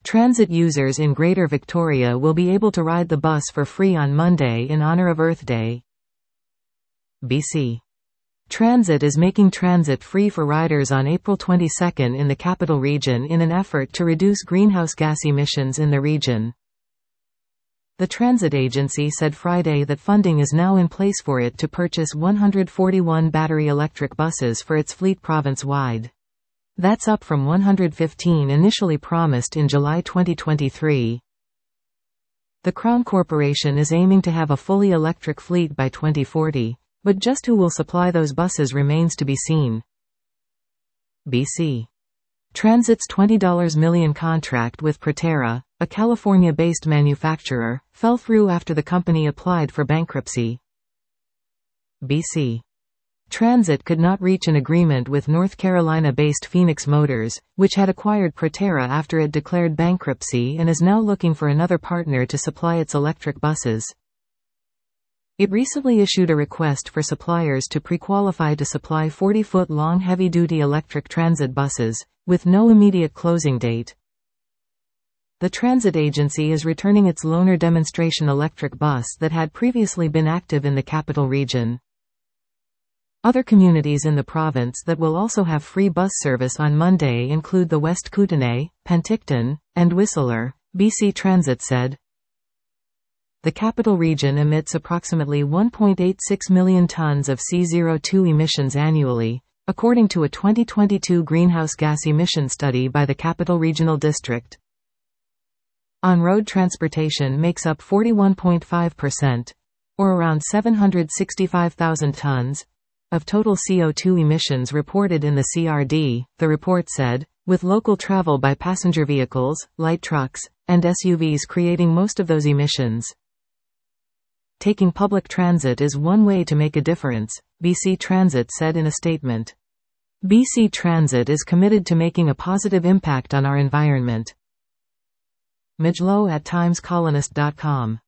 Transit users in Greater Victoria will be able to ride the bus for free on Monday in honour of Earth Day. BC Transit is making transit free for riders on April 22 in the Capital Region in an effort to reduce greenhouse gas emissions in the region. The transit agency said Friday that funding is now in place for it to purchase 141 battery electric buses for its fleet province-wide. That's up from 115 initially promised in July 2023. The Crown Corporation is aiming to have a fully electric fleet by 2040, but just who will supply those buses remains to be seen. BC Transit's $20 million contract with Proterra, a California-based manufacturer, fell through after the company applied for bankruptcy. BC Transit could not reach an agreement with North Carolina-based Phoenix Motors, which had acquired Proterra after it declared bankruptcy and is now looking for another partner to supply its electric buses. It recently issued a request for suppliers to pre-qualify to supply 40-foot-long heavy-duty electric transit buses, with no immediate closing date. The transit agency is returning its loaner demonstration electric bus that had previously been active in the Capital Region. Other communities in the province that will also have free bus service on Monday include the West Kootenay, Penticton, and Whistler, BC Transit said. The Capital Region emits approximately 1.86 million tons of CO2 emissions annually, according to a 2022 greenhouse gas emission study by the Capital Regional District. On-road transportation makes up 41.5%, or around 765,000 tons, of total CO2 emissions reported in the CRD, the report said, with local travel by passenger vehicles, light trucks, and SUVs creating most of those emissions. Taking public transit is one way to make a difference, BC Transit said in a statement. BC Transit is committed to making a positive impact on our environment. Mijlo at timescolonist.com